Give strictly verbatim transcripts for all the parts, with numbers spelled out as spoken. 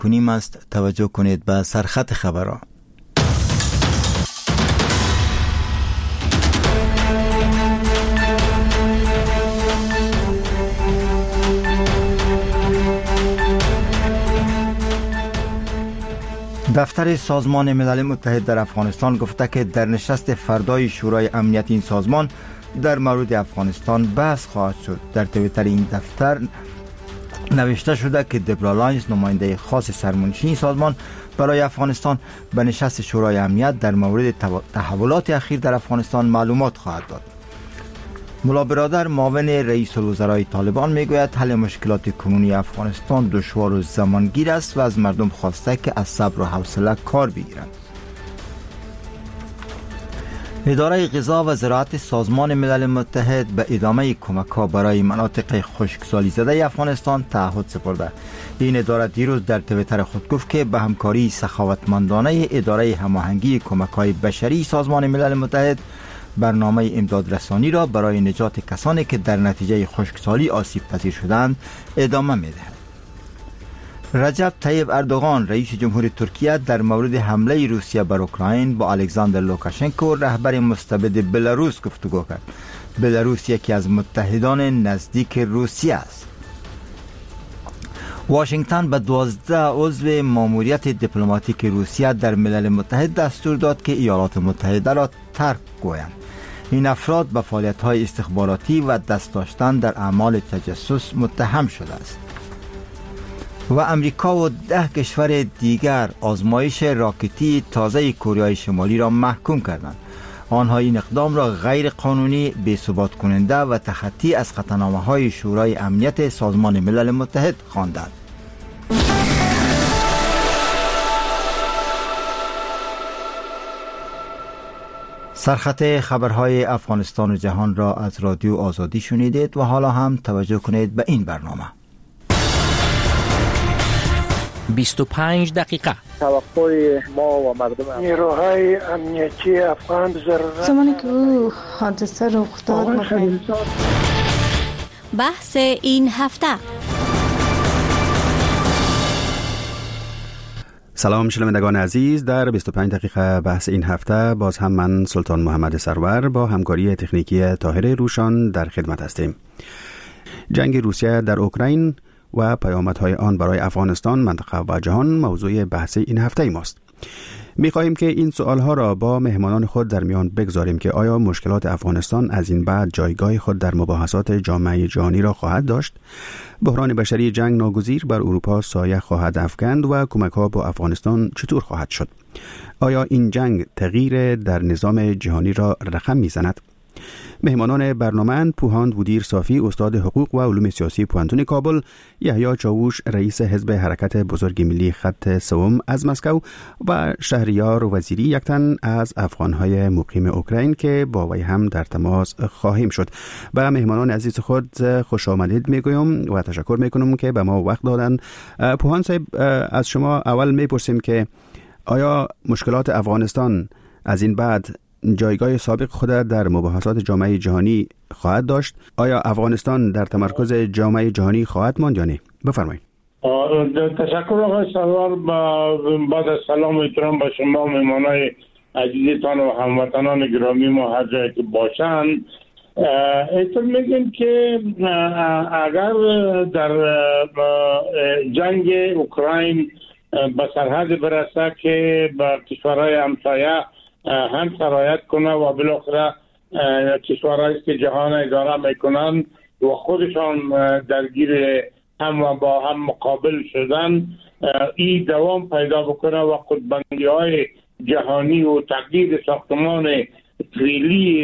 کنیم است. توجه کنید به سرخط خبرها. دفتر سازمان ملل متحد در افغانستان گفته که در نشست فردای شورای امنیت این سازمان در مورد افغانستان بحث خواهد شد. در توییتر این دفتر نوشته شده که دبرا لاینز، نماینده خاص سرمنشی سازمان برای افغانستان، به نشست شورای امنیت در مورد تحولات اخیر در افغانستان معلومات خواهد داد. ملا برادر، معاون رئیس الوزرای طالبان، میگوید حل مشکلات کنونی افغانستان دشوار و زمانگیر است و از مردم خواسته که از صبر و حوصله کار بگیرند. اداره غذا و زراعت سازمان ملل متحد به ادامه کمک‌ها برای مناطق خشکسالی زده افغانستان تعهد سپرده. این اداره دیروز در توییتر خود گفت که به همکاری سخاوتمندانه اداره هماهنگی کمک‌های بشری سازمان ملل متحد برنامه امداد رسانی را برای نجات کسانی که در نتیجه خشکسالی آسیب پذیر شدند ادامه می‌دهد. رجب طیب اردوغان، رئیس جمهور ترکیه، در مورد حمله روسیه بر اوکراین با الکساندر لوکاشنکو، رهبر مستبد بلاروس، گفتگو کرد. بلاروس یکی از متحدان نزدیک روسیه است. واشنگتن به دوازده عضو ماموریت دیپلماتیک روسیه در ملل متحد دستور داد که ایالات متحده را ترک گویند. این افراد به فعالیت‌های استخباراتی و دست داشتن در اعمال تجسس متهم شده است. و امریکا و ده کشور دیگر آزمایش راکتی تازه کره شمالی را محکوم کردند. آنها این اقدام را غیر قانونی، بی‌ثبات کننده و تخطی از قطعنامه‌های شورای امنیت سازمان ملل متحد خواندند. سرخط خبرهای افغانستان و جهان را از رادیو آزادی شنیدید و حالا هم توجه کنید به این برنامه. بیست و پنج دقیقه توقع ما و مردم نیروهای امنیتی افغان ضرورت زمانی که او حادثه رخ داد. بحث این هفته. سلام شنوندگان عزیز، در بیست و پنج دقیقه بحث این هفته باز هم من سلطان محمد سرور با همکاری تکنیکی طاهر روشان در خدمت هستیم. جنگ روسیه در اوکراین و پیامدهای آن برای افغانستان، منطقه و جهان موضوع بحث این هفته ماست. می‌خواهیم که این سوالها را با مهمانان خود در میان بگذاریم که آیا مشکلات افغانستان از این بعد جایگاه خود در مباحثات جامعه جهانی را خواهد داشت؟ بحران بشری جنگ ناگزیر بر اروپا سایه خواهد افکند و کمک‌ها با افغانستان چطور خواهد شد؟ آیا این جنگ تغییر در نظام جهانی را رقم می‌زند؟ مهمانان برنامه پوهاند بودیر صافی، استاد حقوق و علوم سیاسی پوهنتون کابل، یحیی چاووش، رئیس حزب حرکت بزرگ ملی خط سوم از مسکو و شهریار وزیری، یک تن از افغانهای مقیم اوکراین که با وی هم در تماس خواهیم شد. و مهمانان عزیز خود خوش آمدید میگویم و تشکر میکنم که به ما وقت دادن. پوهاند صاحب، از شما اول میپرسیم که آیا مشکلات افغانستان از این بعد جایگاه سابق خود در مباحثات جامعه جهانی خواهد داشت؟ آیا افغانستان در تمرکز جامعه جهانی خواهد ماند یا نه؟ بفرمایید. تشکر آقای سرور. بعد از سلام و احترام به شما مهمانای عزیزتان و هموطنان گرامی ما هر جایی که باشند، احتمال میگیم که اگر در جنگ اوکراین به سرحد برسه که به کشورهای همسایه هم سرایت کنه و بالاخره کشورهایی که جهان اداره میکنن و خودشان درگیر هم و با هم مقابل شدن، این دوام پیدا بکنه و خودبندی های جهانی و تغییر ساختمان فعلی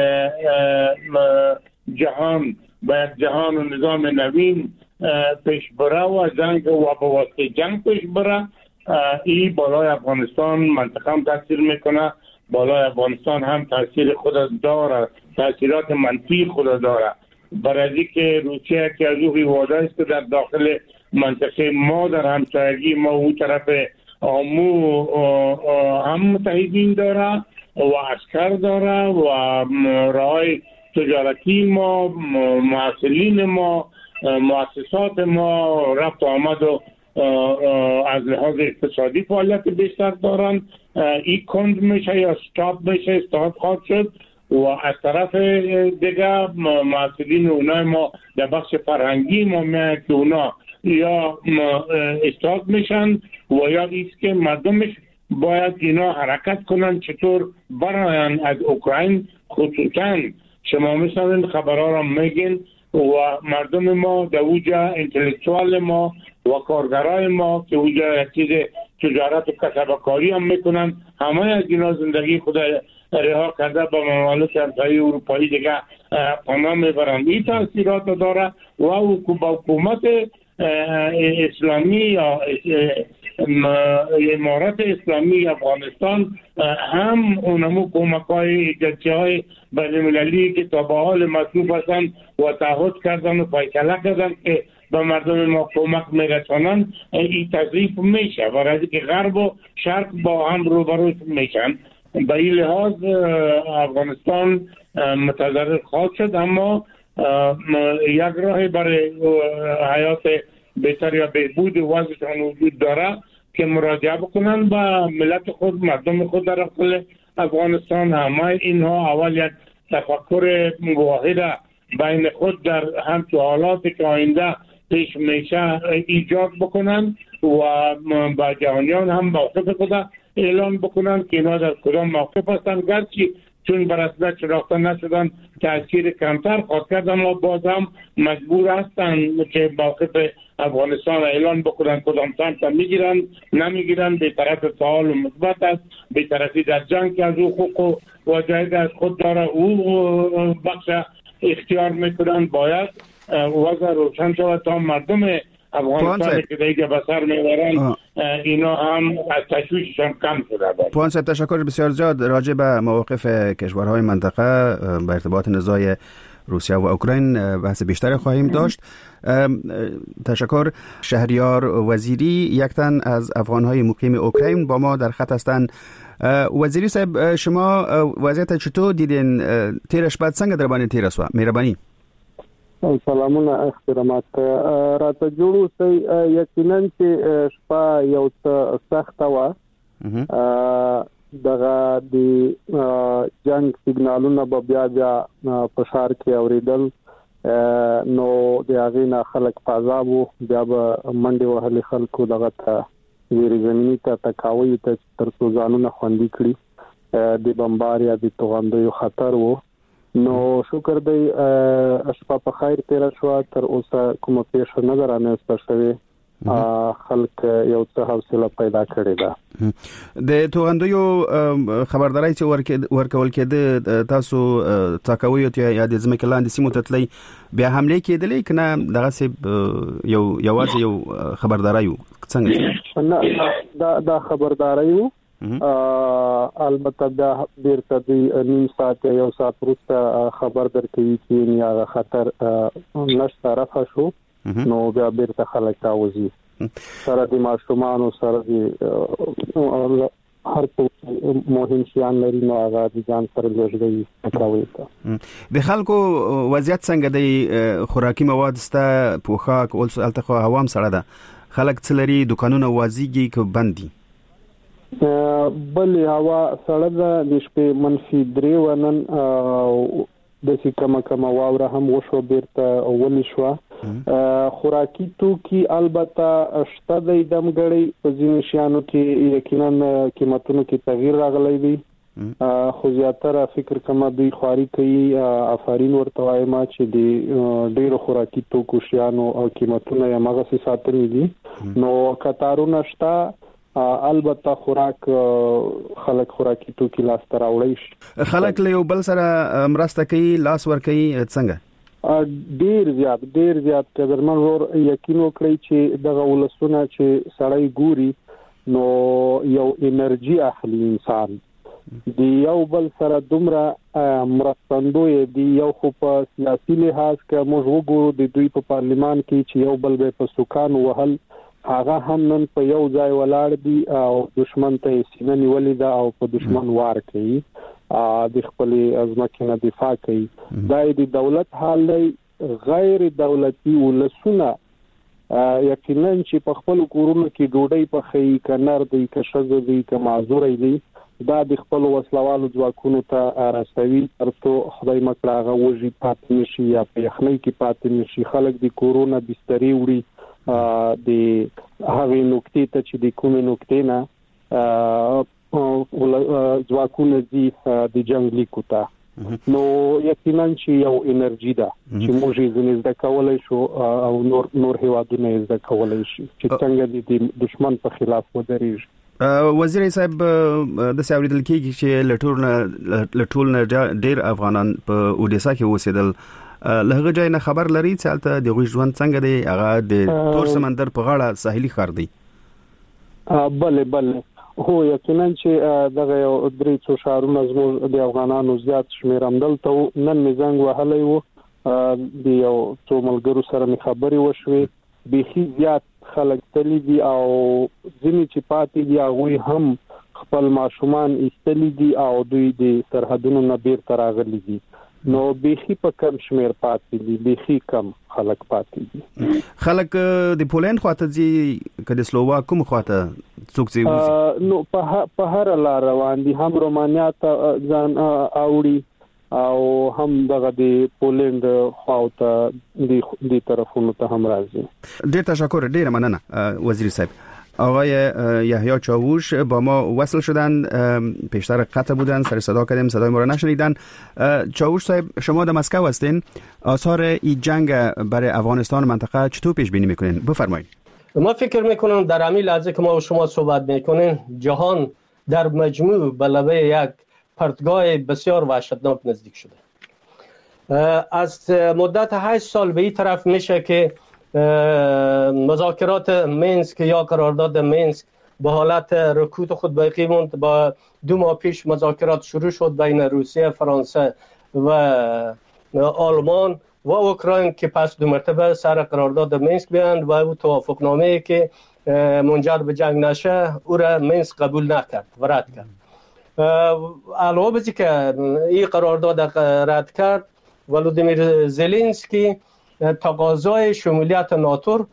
جهان به یک جهان و نظام نوین پیش بره و جنگ و به واسطه جنگ پیش بره، این بالای افغانستان منطقه هم تاثیر میکنه. بالای افغانستان هم تاثیر خود داره، تاثیرات منفی خود داره. برای که روسیه که از او واده است که در داخل منطقه ما در همسایگی ما او طرف آمو هم متحدین داره و عسکر داره و رای تجارتی ما، معسلین ما، مؤسسات ما، رفت آمد و از لحاظ اقتصادی فعالیت بیشتر دارن، این کند میشه یا استاپ میشه، استاپ خواهد شد. و از طرف دیگه مسئولین اونا ما در بخش فرهنگی ما میگه که اونا یا استاپ میشن و یا ایست که مردمش باید اینا حرکت کنن چطور براین از اوکراین. خصوصا شما مثلا خبرها را میگین و مردم ما در اوجا انتلیکتوال ما و کارگرای ما که اوجا چیز تجارت و کسبکاری هم میکنن، همه از اینا زندگی خود رها کرده به ممالک همسایه اروپایی دیگه پناه میبرند. این تاثیرات داره و حکومت اسلامی یا امارت اسلامی افغانستان هم اونمو کمک‌های ایجادی‌های بین‌المللی که تا به حال مطلوب هستند و تعهد کردن و فیصله کردن که به مردم ما کمک میرسانند، این تضعیف میشه و از اینکه غرب و شرق با هم روبرو میشن. به این لحاظ افغانستان متضرر خواهد شد، اما یک راه برای حیات بهتر یا بهبود وضعشان وجود داره که مراجعه بکنن به ملت خود، مردم خود در داخل افغانستان. همه اینها اول یک تفکر واحد بین خود در هم تو حالاتی که آینده پیش میشه ایجاد بکنن و با جهانیان هم موقف خود اعلان بکنن که اینا در کدام موقف هستن. گرچه چون بر اصلا شناخته نشدن تاثیر کمتر خواهد کرد، اما باز هم مجبور هستن که موقف افغانستان اعلان بکنن کدام سمت میگیرن نمیگیرن. به طرف فعال و مثبت است، به طرفی در جنگ که از حقوق و واجد از خود داره او بخش اختیار میکنن. باید وضع روشن شود تا مردم افغانستان که دیگه بسر میبرن اینا هم از تشویششان کم شده باید. پوان صاحب تشکر بسیار زیاد. راجع به موقف کشورهای منطقه به ارتباط نزاع روسیه و اوکراین بحث بیشتر خواهیم داشت. تشکر. شهریار وزیری یک تن از افغانهای مقیم اوکراین با ما در خط هستند. وزیری صاحب، شما وضعیت چطور دیدین؟ تیرش بعد څنګه در باندې تیر شو؟ مهرباني. سلامونه، احترامات. راته جوړ اوسئ. یقینا چې شپه یو څه سخته وه، دغه د جنگ سیګنالونه به بیا بیا په ښار کې اورېدل، نو د هغې نه خلک په عذاب وو، بیا به منډې وهلې خلکو دغه ته زیرې زمیني ته تکاویو ته تر څو ځانونه خوندي کړي. د بمبار یا د توغندیو خطر وو. نو شکر دی شپه په خیر تیره شوه، تر اوسه کومه پیښه نه ده رامنځته شوې. خلک یو څه حوصله پیدا کړې ده. د توغندیو خبرداری چې ورکول کېده، تاسو تاکاویو ته یا د ځمکې لاندې سیمو ته تلئ، بیا حملې کېدلې که نه دغسې یو یوازې یو خبرداری و؟ څنګه؟ نه، دا خبرداری و. البته دا بیرته د نیم ساعت یا یو ساعت وروسته خبر درکوي چې یا خطر نشته، رفع شو، نو بیا بیرته خلک راوځي سره د ماشومانو سره د هر څه مهم شیان لري، نو هغه د ځان سره لېږدوي کوي. د خلکو وضعیت څنګه دی؟ خوراکي مواد سته، پوښاک اوس هلته خو هوا هم سړه ده، خلک څه لري؟ دوکانونه وازیږي که بند دي؟ بلې هوا سړه ده، د شپې منفي درې وه، نن داسې کمه کمه واوره هم وشوه، بیرته ولې شوه. خوراکي توکي البته شته دی، دمګړی په ځینو شیانو کې یقینا قیمتونو کې تغییر راغلی دی، خو زیاتره فکر کومه دوی خواري کوي. آفرین ورته وایم چې د ډیرو خوراکي توکو شیانو او قیمتونه یې هماغسې ساتلي دي. نو کتارونه شته، البته خوراک خلک خوراکي توکي لاسته راوړی شي. خلک له یو بل سره مرسته کوي، لاس ورکوي، څنګه؟ ډیر زیات ډیر زیات قدرمن ور یقین وکړي چې دغه ولسونه چې سړی ګوري نو یو انرژي اخلي انسان دی یو بل سره دومره مرستندوی دی. یو خو په سیاسي لحاظ کې موږ وګورو د دوی په پارلیمان کې چې یو بل به په سوکان وهل، هغه هم نن په یو ځای ولاړ دي او دشمن ته سینه نیولې ده او په دشمن وار کوي، د خپل ځمکې نه دفاع کوي. دا د دولت حال دی. غیر دولتي ولسونه یقینا چې په خپل کورونو کې ډوډۍ پخې کنار دی که شزه دی که معذور دی دا د خپل وسلوالو ځواکونو ته راستوي ترڅو خدای مکړه هغه وږي پاتې نشي یا په یخنۍ کې پاتې نشي. خلک د کورونا بسترې وړي د هغې نقطې ته چې د کومې نقطې نه ځواکونه ځي د جنګ لیکو ته. نو یقینا چې یو انرژي ده چې موږ یې ځنې زده کولی شو او نور نور هیوادونه یې زده کولی شي چې څنګه د دشمن په خلاف ودرېږي. وزیر صاحب د ساوریدل کېږي چې لټول لټول ډېر افغانان په اودیسا کې اوسېدل له هغه ځای نه خبر لري چې هلته د هغوی ژوند څنګه دی؟ هغه د تور سمندر په غاړه ساحلي ښار دی. بله بله هو یقینا چې دغه یو درې څو ښارونه زموږ د افغانانو زیات شمېر همدلته وو. نن مې زنګ وهلی و د یو څو ملګرو سره مې خبرې وشوې بیخي زیات خلک تللی دي او ځینې چې پاتې دي هغوی هم خپل ماشومان ایستلی دي او دوی د سرحدونو نه بیرته راغلي دي. نو بیخي په کم شمېر پاتې دي، بیخي کم خلک پاتې دي. خلک د پولند خواته ځي که د سلوواک کوم خواته څوک ځي؟ نو په هر لار روان دي، هم رومانیا ته ځان اوړي او هم دغه د پولند خواته د طرفونو ته هم راځي. ډېر تشکر، ډېر مننه وزیر صاحب. آقای یحیی چاووش با ما وصل شدن، پیشتر قطع بودن، سر صدا کردیم صدای ما را نشنیدن. چاووش صاحب شما در مسکو هستین، آثار این جنگ برای افغانستان منطقه چطور پیش بینی میکنین؟ بفرمایید. ما فکر میکنم در همین لحظه که ما و شما صحبت میکنین جهان در مجموع به لبه یک پرتگاه بسیار وحشتناک نزدیک شده. از مدت هشت سال به این طرف میشه که مذاکرات مینسک یا قرارداد مینسک به حالت رکود خود باقی موند. با دو ماه پیش مذاکرات شروع شد بین روسیه، فرانسه و آلمان و اوکراین که پس دو مرتبه سر قرارداد مینسک بیاند و او توافقنامه‌ای که منجر به جنگ نشه او را مینسک قبول نکرد و رد کرد. علاوه بر که این قرارداد رد کرد، ولودیمیر زلنسکی تقاضای شمولیت ناتو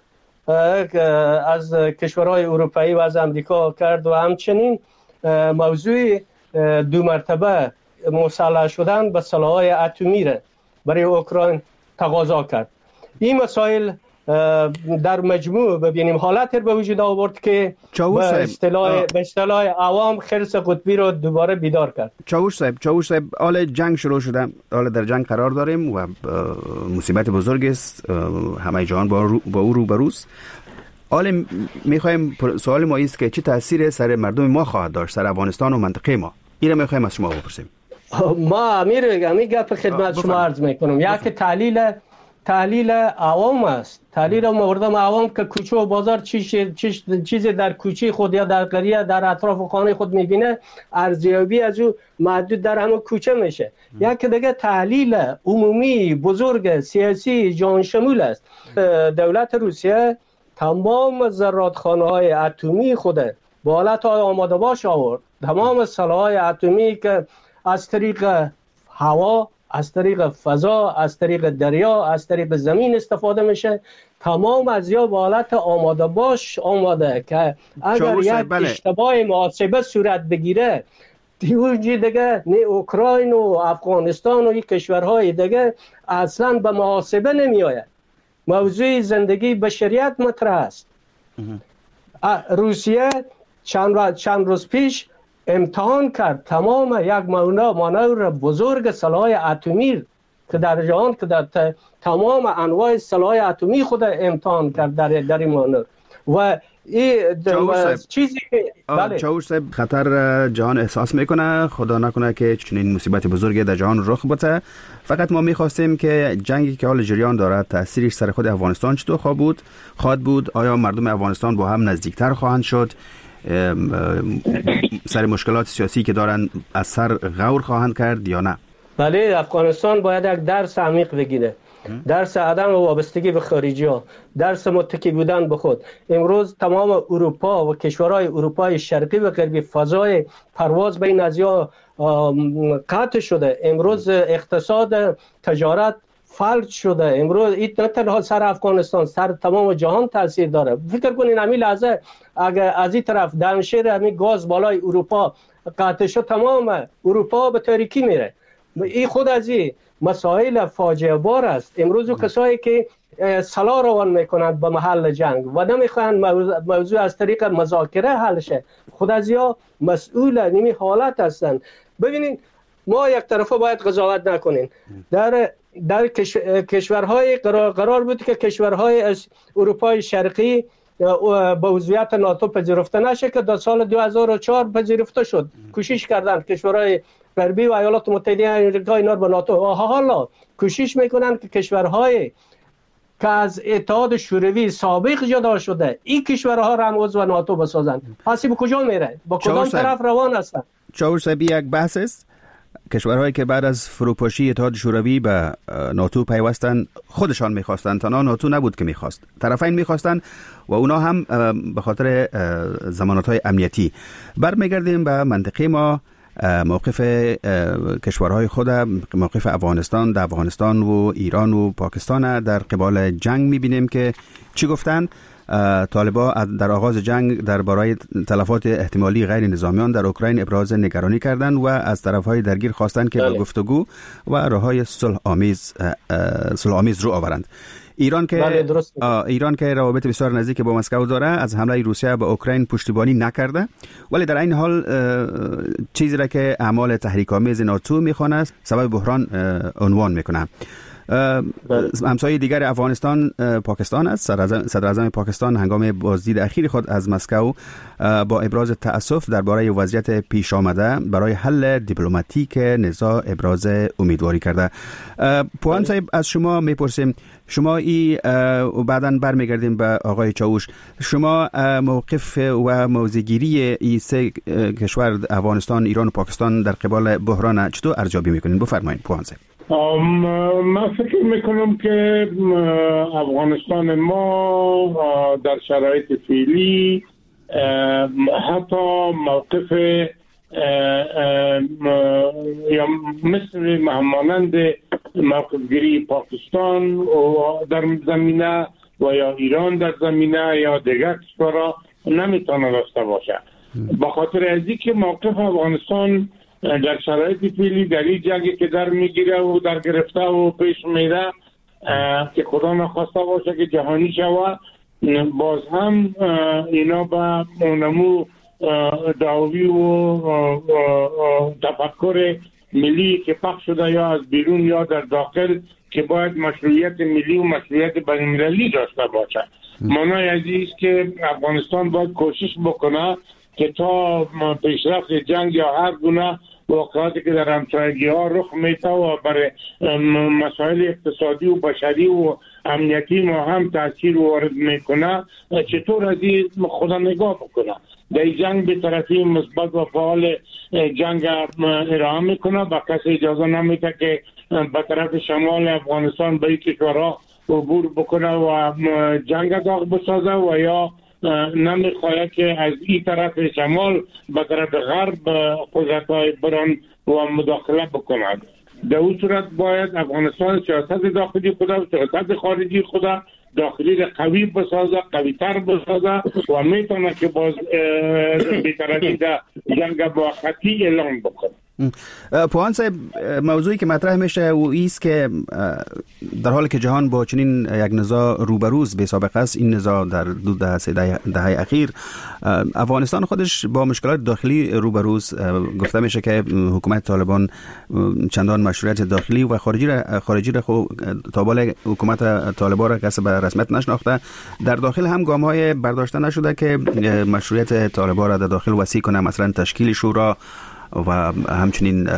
از کشورهای اروپایی و از امریکا کرد و همچنین موضوع دو مرتبه مسلح شدن به سلاح‌های اتمی را برای اوکراین تقاضا کرد. این مسائل در مجموع ببینیم حالت به وجود آورد که به اصطلاح به اصطلاح عوام خرس قطبی رو دوباره بیدار کرد. چاووش صاحب چاووش صاحب حال جنگ شروع شده، حالا در جنگ قرار داریم و مصیبت بزرگ است، همه جهان با, رو با او روبروست. حالا میخوایم سوال ما است که چه تأثیر سر مردم ما خواهد داشت، سر افغانستان و منطقه ما؟ این رو میخوایم از شما بپرسیم. ما امیر امیر گپ خدمت شما عرض میکنم. یک تحلیل تحلیل عوام است، تحلیل مردم عوام که کوچه و بازار چیزی چیز در کوچه خود یا در قریه در اطراف خانه خود میبینه، ارزیابی از او محدود در همون کوچه میشه. یک دیگه تحلیل عمومی بزرگ سیاسی جهان شمول است. دولت روسیه تمام زرادخانه های اتمی خود با حالت آماده باش آورد. تمام سلاح‌های اتمی که از طریق هوا، از طریق فضا، از طریق دریا، از طریق زمین استفاده میشه، تمام از یا با حالت آماده باش آماده که اگر یک بله. اشتباه محاسبه صورت بگیره دیوجی دیگه نه اوکراین و افغانستان و این کشورهای دیگه اصلا به محاسبه نمی آید. موضوع زندگی بشریت مطرح است. روسیه چند, چند روز پیش امتحان کرد تمام یک مانور بزرگ سلاح اتمی که در جهان که در تمام انواع سلاح اتمی خود امتحان کرد در در این مانور و این چیزی که بله چاووش صاحب خطر جهان احساس میکنه، خدا نکنه که چنین مصیبت بزرگی در جهان رخ بده. فقط ما میخواستیم که جنگی که حال جریان دارد تاثیرش سر خود افغانستان چطور خواهد بود خواهد بود آیا مردم افغانستان با هم نزدیکتر خواهند شد، سر مشکلات سیاسی که دارن از سر غور خواهند کرد یا نه؟ بله، افغانستان باید یک درس عمیق بگیره، درس عدم وابستگی به خارجی ها، درس متکی بودن به خود. امروز تمام اروپا و کشورهای اروپای شرقی و غربی فضای پرواز بین ازیا قطع شده. امروز اقتصاد، تجارت فلج شده. امروز این نه تنها سر افغانستان، سر تمام جهان تاثیر داره. فکر کنین همین لحظه اگر از این طرف دانشیر همین گاز بالای اروپا قطع شد، تمام اروپا به تاریکی میره. این خود از این مسائل فاجعه بار است. امروز کسایی که سلاح روان میکنند به محل جنگ و نمیخوان موضوع از طریق مذاکره حل شه، خود از یا مسئول این حالت هستند. ببینید ما یک طرفه باید قضاوت نکنیم. در در کشورهای قرار, قرار بود که کشورهای از اروپای شرقی به عضویت ناتو پذیرفته نشه که در سال دو هزار و چهار پذیرفته شد. کوشش کردند کشورهای غربی و ایالات متحده آمریکا اینا به ناتو، حالا کوشش میکنن که کشورهای که از اتحاد شوروی سابق جدا شده این کشورها را هم عضو ناتو بسازند. پس به کجا میره؟ با کدام طرف روان هستند؟ چاوش صاحب، یک بحث است. کشورهایی که بعد از فروپاشی اتحاد شوروی به ناتو پیوستن خودشان میخواستند، تنها ناتو نبود که میخواست، طرفین میخواستند و اونا هم به خاطر ضمانت‌های امنیتی. برمیگردیم به منطقه ما. موقف کشورهای خود، موقف افغانستان در افغانستان و ایران و پاکستان در قبال جنگ میبینیم که چی گفتن. طالبا در آغاز جنگ درباره تلفات احتمالی غیر نظامیان در اوکراین ابراز نگرانی کردند و از طرفهای درگیر خواستند که با گفتگو و راههای صلح آمیز صلح آمیز رو آورند. ایران که ایران که روابط بسیار نزدیک با مسکو داره، از حمله روسیه به اوکراین پشتیبانی نکرده، ولی در این حال چیزی را که اعمال تحریک‌آمیز ناتو میخوانه سبب بحران عنوان میکنه. همسایه دیگر افغانستان پاکستان است. صدر اعظم پاکستان هنگام بازدید اخیر خود از مسکو با ابراز تأسف درباره وضعیت پیش آمده برای حل دیپلماتیک نزاع ابراز امیدواری کرده. پوان صاحب، از شما میپرسیم، شما ای و بعداً برمیگردیم به آقای چاوش، شما موقف و موضع‌گیری این سه کشور افغانستان، ایران و پاکستان در قبال بحران چطور ارزیابی میکنین؟ بفرمایید پوان صاحب. من فکر میکنم که افغانستان ما در شرایط فعلی حتی موقف یا مثل مهمانند موقف گیری پاکستان در زمینه و یا ایران در زمینه یا دیگر کشورها نمیتونه داشته باشه، با خاطر از اینکه موقف افغانستان در شرایط فعلی در این جنگی که در میگیره و در گرفته و پیش میره که خدا نخواسته باشه که جهانی شود، باز هم اینا به نمو دعوی و تفکر ملی که پخش شده یا از بیرون یا در داخل که باید مشروعیت ملی و مشروعیت بین‌المللی داشته باشه. معنای از این است که افغانستان باید کوشش بکنه که تا پیشرفت جنگ یا هر گونه واقعاتی که در همسایگی ها رخ میده و برای مسائل اقتصادی و بشری و امنیتی ما هم تاثیر وارد میکنه، چطور از این خدا نگاه بکنه. در جنگ به طرفی مثبت و فعال جنگ ارائه میکنه، با کسی اجازه نمیده که به طرف شمال افغانستان به این کشورها عبور بکنه و جنگ داغ بسازه و یا نمیخواهد که از این طرف شمال به طرف غرب قدرت‌های بران و مداخله بکند. در اون صورت باید افغانستان سیاست داخلی خود و سیاست خارجی خود داخلی را قوی بسازه، قوی تر بسازه و میتونه که باز بی‌طرفی در جنگ موقتی اعلام بکنه. پوان صاحب، موضوعی که مطرح میشه و ایست که در حالی که جهان با چنین یک نزاع روبروز به سابقه است، این نزاع در دو دهه سه دهه اخیر افغانستان خودش با مشکلات داخلی روبروز، گفته میشه که حکومت طالبان چندان مشروعیت داخلی و خارجی را خارجی را خو تا بالا حکومت طالبان را کسب رسمیت نشناخته، در داخل هم گام‌های برداشته نشده که مشروعیت طالبان را در داخل وسیع کنه، مثلا تشکیل شورا و همچنین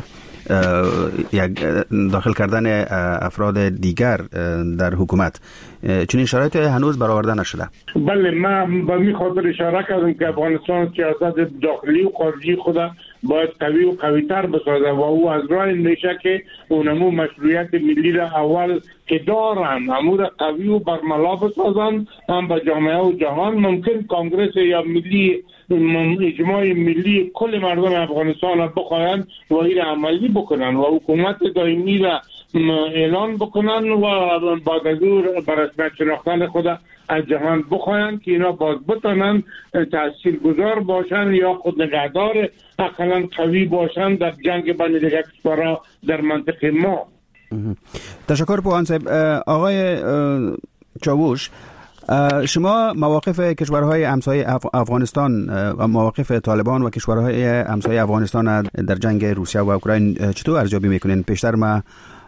یک داخل کردن افراد دیگر در حکومت. چنین شرایط هنوز برآورده نشده. بله، من به می خاطر اشاره کردم که افغانستان سیاست داخلی و خارجی خود باید قوی و قوی تر بسازه و او از راه میشه که اونمو مشروعیت ملی را اول که دارن امور قوی و برملا بسازن، هم به جامعه و جهان ممکن کانگرس یا ملی اجماع ملی کل مردم افغانستان را بخواهند و این عملی بکنن و حکومت دائمی را اعلان بکنن و بعد از او بر رسمیت شناختن خود از جهان بخواین که اینا باز بتونن تاثیرگذار باشن یا خود نگهدار اقلا قوی باشن در جنگ بین دیگر کشورها در منطقه ما. تشکر پوهان صاحب. آقای چاوش، شما مواقف کشورهای همسایه افغانستان و مواقف طالبان و کشورهای همسایه افغانستان در جنگ روسیه و اوکراین چطور ارزیابی میکنین؟ پیشتر ما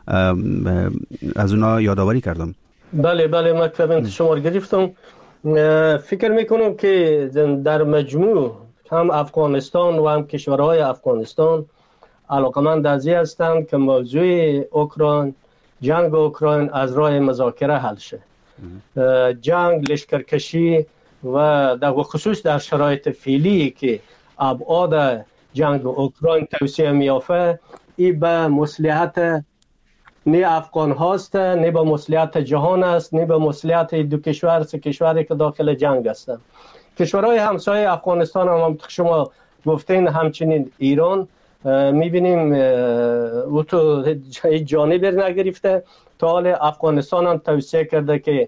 از اونا یادآوری کردم. بله بله مطلب شما گرفتم. فکر میکنم که در مجموع هم افغانستان و هم کشورهای افغانستان علاقمند از این هستند که موضوع اوکراین، جنگ اوکراین از راه مذاکره حل شه. جنگ، لشکرکشی و در خصوص در شرایط فعلی که ابعاد جنگ اوکراین توسعه میافته، این به مصلحت نه افغان هاست، نه به مصلحت جهان است، نه به مصلحت دو کشور سه کشوری که داخل جنگ هستند. کشورهای همسایه افغانستان هم, هم شما گفتین، همچنین ایران میبینیم او تو جانبی نگرفته. تا حال افغانستان هم توصیه کرده که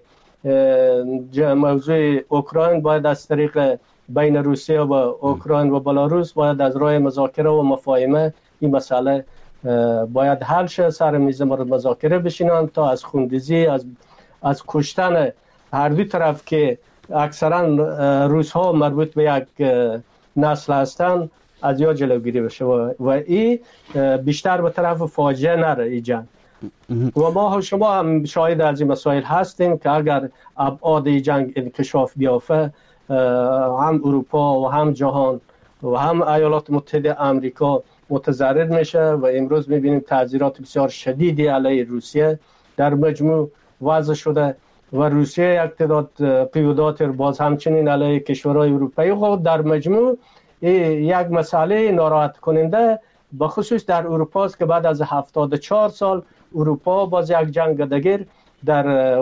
موضوع اوکراین باید از طریق بین روسیه و اوکراین و بلاروس باید از راه مذاکره و مفاهمه این مسئله باید حل شه، سر میز مذاکره بشینن تا از خونریزی، از از کشتن هر دو طرف که اکثرا روس ها مربوط به یک نسل هستند از یا جلوگیری بشه و این بیشتر به طرف فاجعه نره این جنگ. و ما شما هم شاهد از این مسائل هستیم که اگر ابعاد جنگ انکشاف بیافته، هم اروپا و هم جهان و هم ایالات متحده آمریکا متضرر میشه و امروز میبینیم تعذیرات بسیار شدیدی علیه روسیه در مجموع وضع شده و روسیه یک تعداد قیودات باز همچنین علیه کشورهای اروپایی خود در مجموع یک مسئله ناراحت کننده به خصوص در اروپا است که بعد از هفتاد و چهار سال اروپا باز یک جنگ دگر در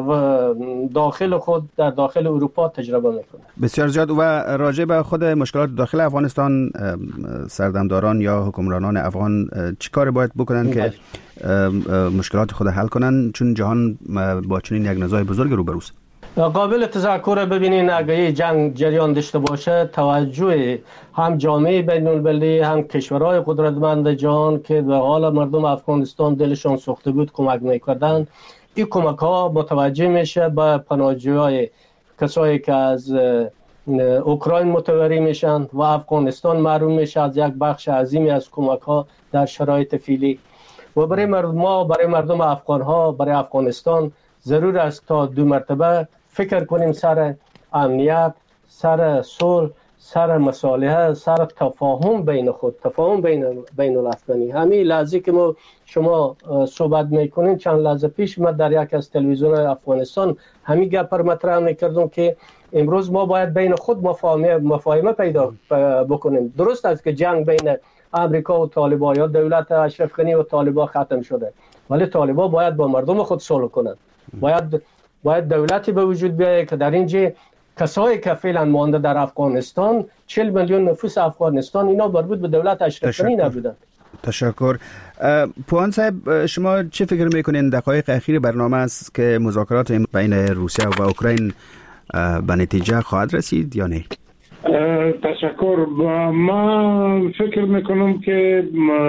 داخل خود در داخل اروپا تجربه میکنه. بسیار زیاد. و راجع به خود مشکلات داخل افغانستان، سردمداران یا حکمرانان افغان چی کار باید بکنن که مشکلات خود حل کنن، چون جهان با چنین یک نزاع بزرگ روبروست؟ قابل تذکر ببینین اگه جنگ جریان داشته باشه، توجه هم جامعه بین المللی هم کشورهای قدرتمند جهان که به حال مردم افغانستان دلشان سوخته بود کمک میکردن، این کمک ها متوجه میشه به پناهجویای کسایی که از اوکراین متوری میشن و افغانستان محروم میشه از یک بخش عظیمی از کمک ها در شرایط فعلی. و برای مردم ما، برای مردم افغان ها، برای افغانستان ضرور است تا دو مرتبه فکر کنیم سر امنیت، سر صلح، سر مصالحه، سر تفاهم بین خود، تفاهم بین بین الافغانی. همین لحظه که ما شما صحبت میکنین، چند لحظه پیش ما در یک از تلویزیون افغانستان همین گپ را مطرح میکردم که امروز ما باید بین خود مفاهمه مفاهمه پیدا بکنیم. درست است که جنگ بین امریکا و طالبان یا دولت اشرف غنی و طالبان ختم شده، ولی طالبان باید با مردم خود صلح کنند. باید باید دولتی به وجود بیاید که در اینجا کسایی که فعلا مانده در افغانستان، چهل میلیون نفوس افغانستان، اینا مربوط به دولت اشرف غنی نبودند. تشکر. پوهان صاحب، شما چه فکر میکنین دقایق اخیر برنامه است که مذاکرات بین روسیه و اوکراین به نتیجه خواهد رسید یا نه؟ تشکر. ما فکر میکنم که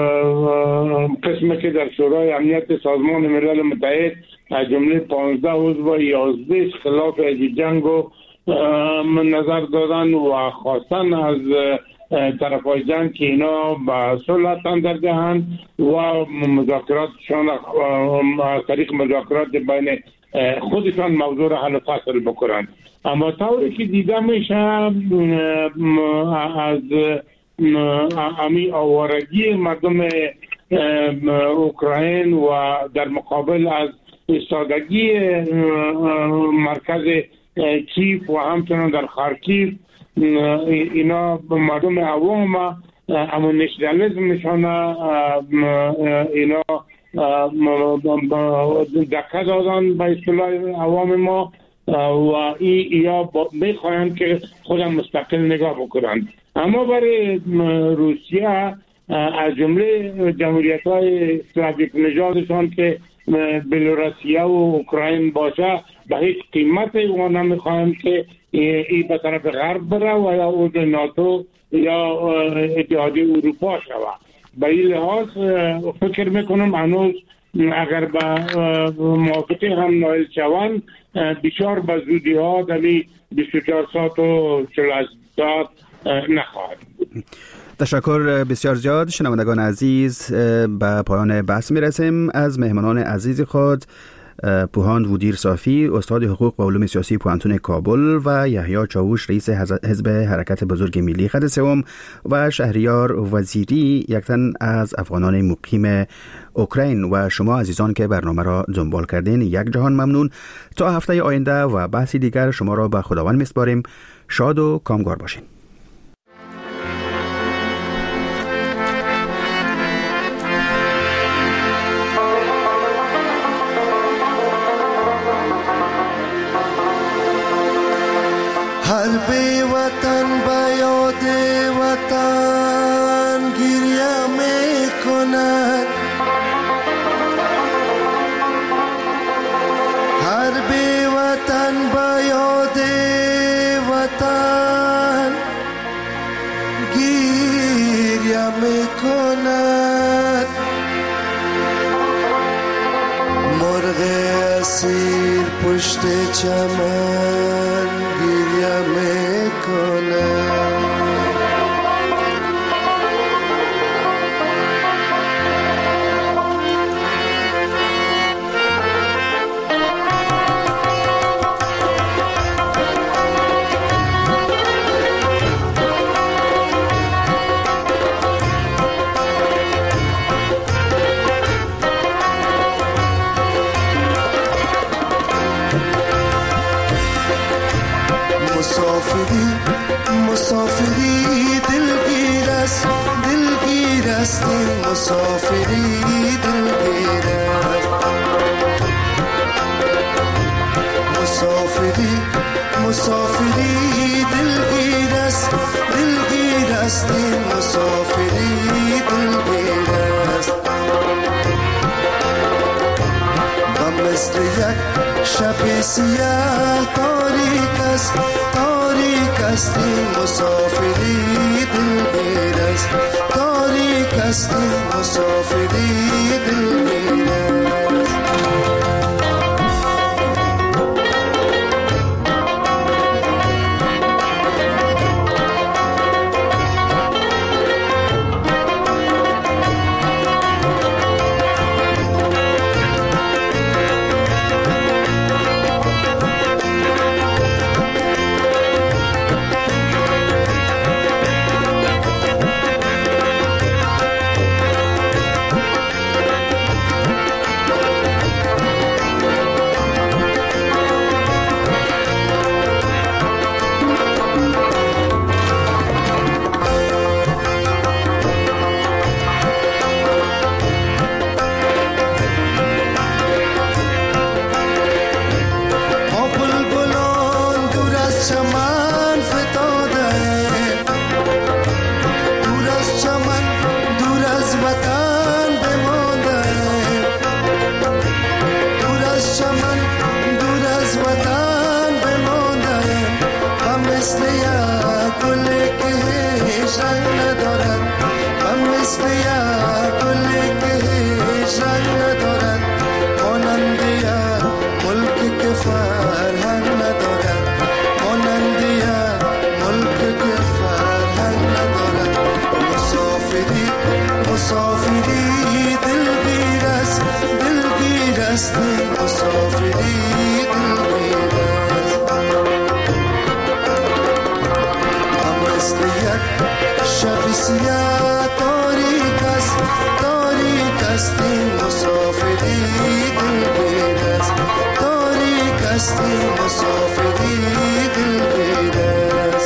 قسمی که در شورای امنیت سازمان ملل متحد از جمله پانزده عضو و یازده خلاف جنگ رو نظر دادن و خواستن از طرفای جنگ که اینا به صلح تن دهند و مذاکراتشان از طریق مذاکرات بین خودشان موضوع را حل فصل بکنند. اما طوری که دیده میشه از امی آوارگی مردم اوکراین و در مقابل از ایستادگی مرکز کیف و همچنان در خارکیف، اینا مردم عوام اما نشنالیسم نشانه اینا دکه دادن به اصطلاح عوام ما و ای یا میخواهند که خودم مستقل نگاه بکنند. اما برای روسیه از جمله جمهوریت های اسلاویک نژادشان که بلاروسیه و اوکراین باشه به هیچ قیمت ما نمیخوایم که این به طرف غرب بره و یا عضو ناتو یا اتحادیه اروپا شود. به این لحاظ فکر میکنم هنوز اگر به موافقه هم نایل شوند بسیار به زودی ها در بیست و چهار ساعت و چهل ساعت نخواهد. تشکر بسیار زیاد. شنوندگان عزیز، به پایان بحث میرسیم. از مهمانان عزیز خود پوهاند وودیر صافی، استاد حقوق و علوم سیاسی پوهنتون کابل و یحیی چاوش، رئیس حزب حرکت بزرگ ملی خط سوم و شهریار وزیری، یک تن از افغانان مقیم اوکراین و شما عزیزان که برنامه را دنبال کردین، یک جهان ممنون. تا هفته آینده و بحثی دیگر شما را به خداوند میسپاریم. شاد و کامگار باشین. هر بی وطن با یاد وطن گریه می کند، هر بی وطن با یاد وطن گریه می کند، مرغ اسیر پشت چمن گریه میکنه. مسافری مسافری دلگیر است، دلگیر است این مسافری دلگیر است، مسافری مسافری دلگیر است، دلگیر است این مسافری دلگیر است، و مثل یک شب سیاه تاریک است، تاریک است این مسافری دلگیر است، تاریک است این مسافری دلگیر است. مسافری دلگیر است.